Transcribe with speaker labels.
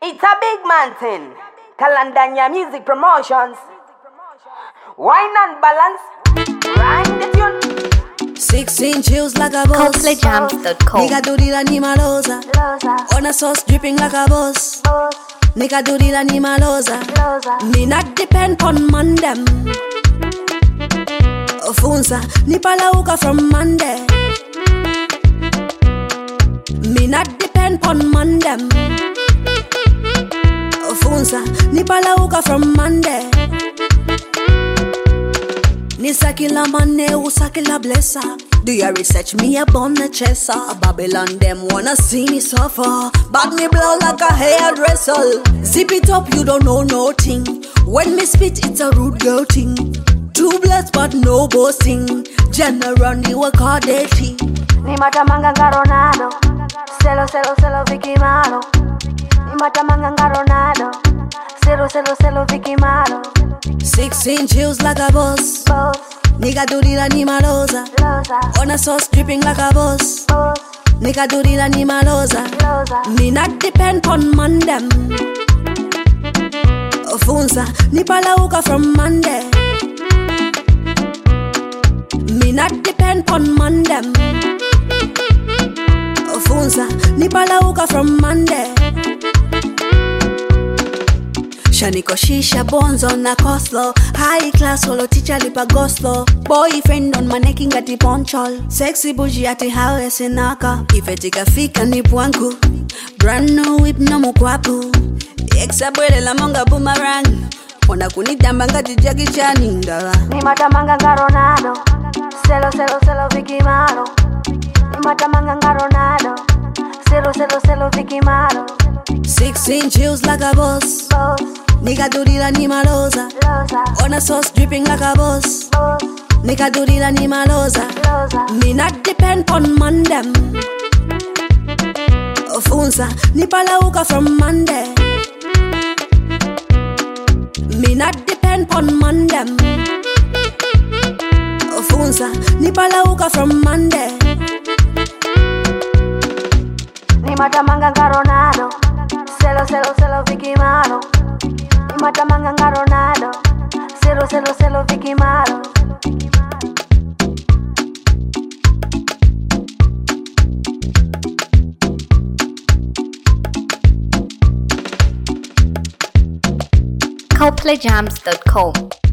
Speaker 1: It's a big man thing. Kalandanya Music Promotions. Wine and balance. Rhyme the tune.
Speaker 2: 16 chills like a boss.
Speaker 3: ColdplayJams.com.
Speaker 2: Nigga do the animalosa. On a sauce dripping like a boss. Nigga do the animalosa. Me not depend on man them. Funsa, ni palauka from Monday. Me not depend on man them. Funsa, ni palauka from Monday. Ni sakila mane, usakila blessa. Do your research, me a born a chesa. Babylon them wanna see me suffer. But me blow like a hairdresser. Zip it up, you don't know nothing. When me spit, it's a rude girl thing. Too blessed but no boasting. Generally work hard dating.
Speaker 4: Ni matamanga Ronaldo. Celo Vicky Malo. Ni matamanga Ronaldo. Celo Vicky Malo.
Speaker 2: 16 chills like a boss. Nigga do the animalosa. On a sauce dripping like a boss. Nigga do the animalosa. Me not depend on man them. Funsa, ni palauka from Monday. Me not depend on man them. Funsa, ni palauka from Monday. Shaniko shisha bonzo na koslo. High class solo teacher lipa goslo. Boyfriend on maneki ngati ponchol. Sexy bougie ati hawe sinaka. Ifetika fika ni pwanku. Brand new whip no mukwapu. Exabwele la monga boomerang. Ona kunitamba ngati Jackie Chan ndala.
Speaker 4: Ni matamanga Ronaldo. Celo Vicky Malo. Ni matamanga Ronaldo. Celo Vicky Malo.
Speaker 2: 16 chills like a boss. Nigga do the animalosa. On a sauce dripping like a boss. Nigga do the animalosa. Me not depend on man them. Funsa, ni palauka from Monday. Me not depend on man them. Funsa, ni palauka from Monday.
Speaker 4: Ni matamanga Ronaldo. Celo Vicky Malo. Ni matamanga Ronaldo. Celo Vicky Malo.
Speaker 3: ColdplayJams.com.